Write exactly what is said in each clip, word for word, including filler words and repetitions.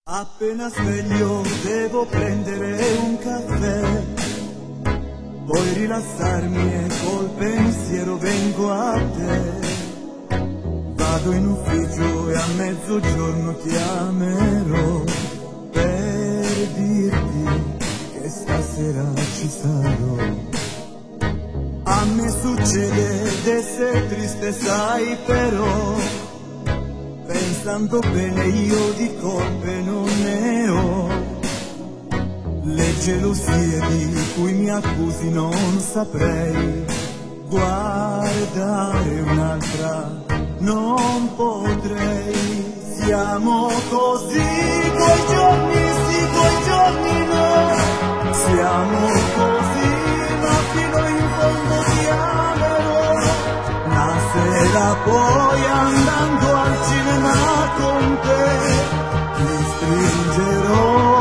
Appena sveglio devo prendere un caffè, poi rilassarmi e col pensiero vengo a te. Vado in ufficio e a mezzogiorno chiamerò per dirti che stasera ci sarò. A me succede d'essere triste, sai, però pensando bene io di colpe non ne ho. Le gelosie di cui mi accusi non saprei, guardare un'altra non potrei. Siamo così coi giorni sì, coi giorni no. Siamo così ma fino in fondo ti amerò. Una sera poi andando al cinema con te mi stringerò.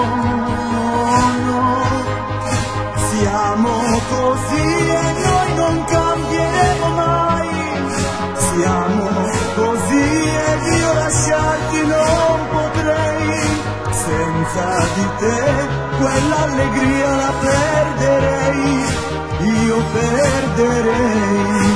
No, siamo così e noi non cambieremo mai. Siamo così ed io lasciarti non potrei. Senza di te quell'allegria la perderei, io perderei.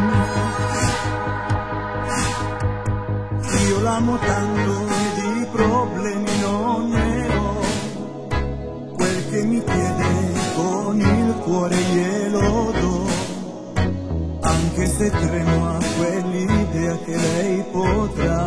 Io l'amo tanto e di problemi non ne ho. Quel che mi chiede con il cuore glielo do, anche se tremo a quell'idea che lei potrà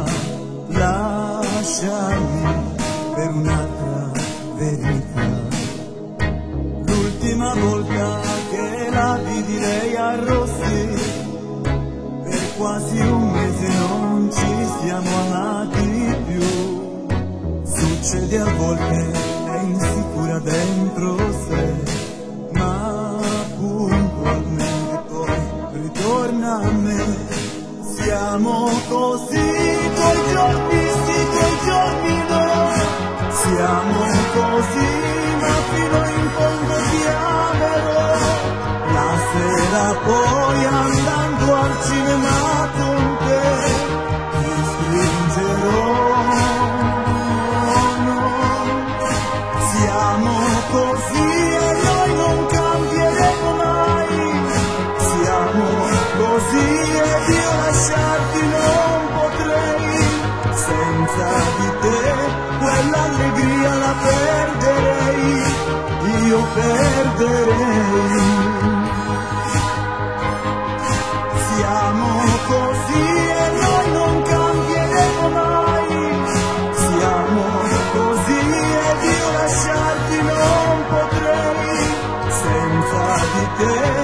lasciarmi per un'altra verità. L'ultima volta che la vidi lei arrossì, per quasi un mese non ci siamo amati più. Succede a volte, è insicura dentro sé, ma puntualmente poi ritorna a me. Siamo così coi giorni sì, coi giorni no. Siamo così ma fino in fondo ti amerò. La sera poi andando al cinema con te ti stringerò. No, siamo così e noi non cambieremo mai. Siamo così ed io lasciarti non potrei. Senza di te quell'allegria la perderei, io perderei. Siamo così e noi non cambieremo mai. Siamo così ed io lasciarti non potrei. Senza di te